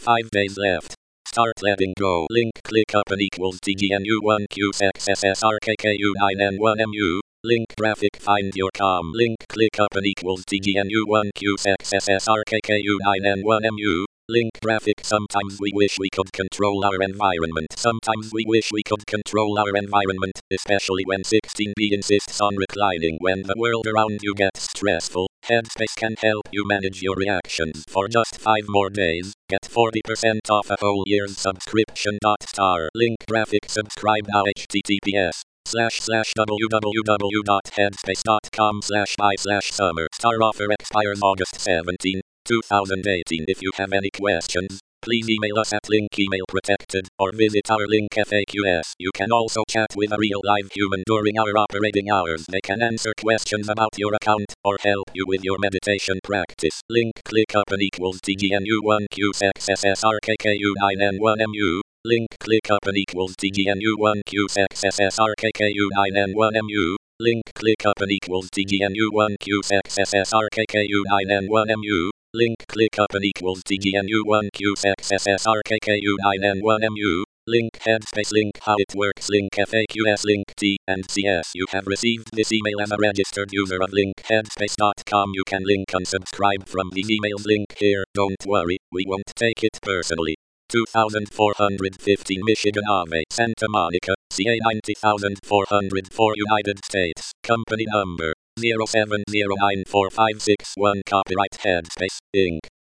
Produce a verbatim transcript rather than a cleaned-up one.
five days left. Start letting go. Link click up and equals T G N U one Q X S S R K K U nine N one M U. Link graphic find your com. Link click up and equals T G N U one Q X S S R K K U nine N one M U. Link graphic sometimes we wish we could control our environment. Sometimes we wish we could control our environment, especially when sixteen B insists on reclining when the world around you gets stressful. Headspace can help you manage your reactions. For just five more days, get forty percent off a whole year's subscription. Star link graphic subscribe now https slash slash www.headspace.com slash buy slash summer. Star offer expires August seventeenth, two thousand eighteen. If you have any questions, please email us at link email protected or visit our link F A Qs. You can also chat with a real live human during our operating hours. They can answer questions about your account or help you with your meditation practice. Link click up and equals T G N U one Q X S S R K K U nine N one M U. Link click up and equals T G N U one Q X S S R K K U nine N one M U. Link click up and equals T G N U one Q X S S R K K U nine N one M U. Link click up and equals T G N U one Q X S S R K K U nine N one M U. Link Headspace. Link how it works. Link F A Qs. Link T and C S. You have received this email as a registered user of link headspace dot com. You can link unsubscribe from these emails. Link here. Don't worry, we won't take it personally. two thousand four hundred fifteen Michigan Ave, Santa Monica, C A ninety thousand four hundred four United States. Company number zero seven zero nine four five six one. Copyright Headspace, Incorporated